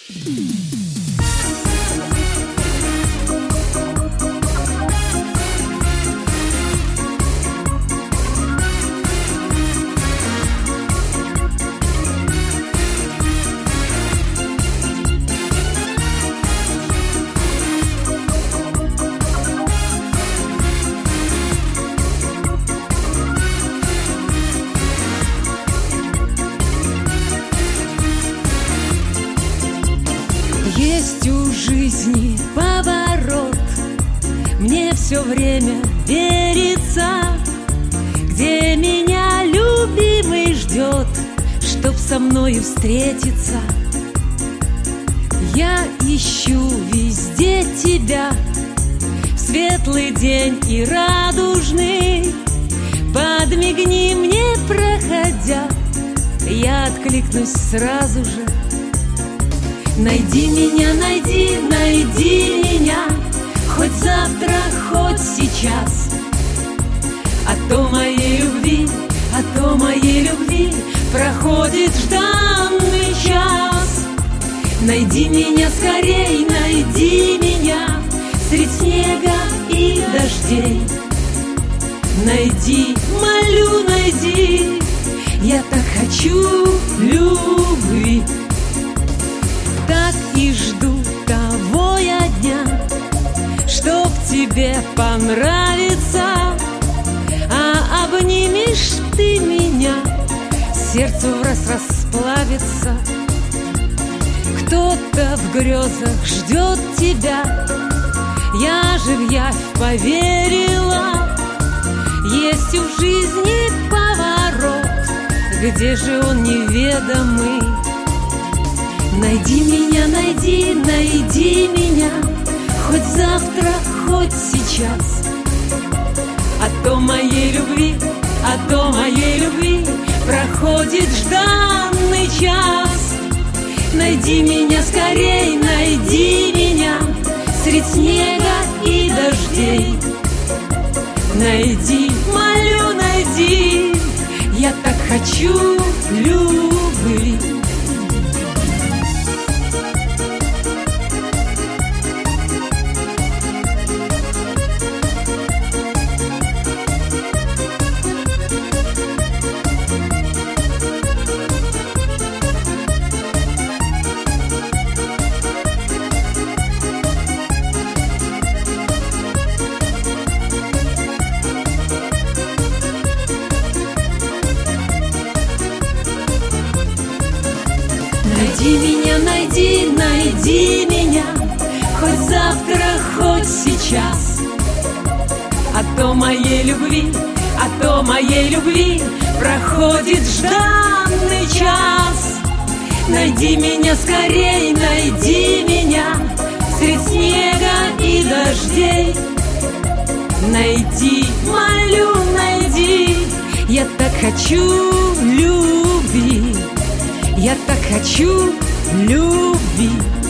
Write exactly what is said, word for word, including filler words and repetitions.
Есть у жизни поворот, мне все время верится, где меня любимый ждет, чтоб со мною встретиться. Я ищу везде тебя, в светлый день и радужный. Подмигни мне, проходя, я откликнусь сразу же. Найди меня, найди, найди меня, хоть завтра, хоть сейчас. А то моей любви, а то моей любви проходит жданный час. Найди меня скорей, найди меня средь снега и дождей. Найди, молю, найди, я так хочу любви. Так и жду того я дня, чтоб тебе понравится. А обнимешь ты меня, сердцу враз расплавится. Кто-то в грезах ждет тебя, я же в явь поверила. Есть в жизни поворот, где же он неведомый. Найди меня, найди, найди меня, хоть завтра, хоть сейчас. А то моей любви, а то моей любви проходит жданный час. Найди меня скорей, найди меня средь снега и дождей. Найди, молю, найди, я так хочу любви. Найди меня, найди, найди меня, хоть завтра, хоть сейчас. А то моей любви, а то моей любви проходит жданный час. Найди меня скорей, найди меня средь снега и дождей. Найди, молю, найди, я так хочу любви. Я так хочу любви.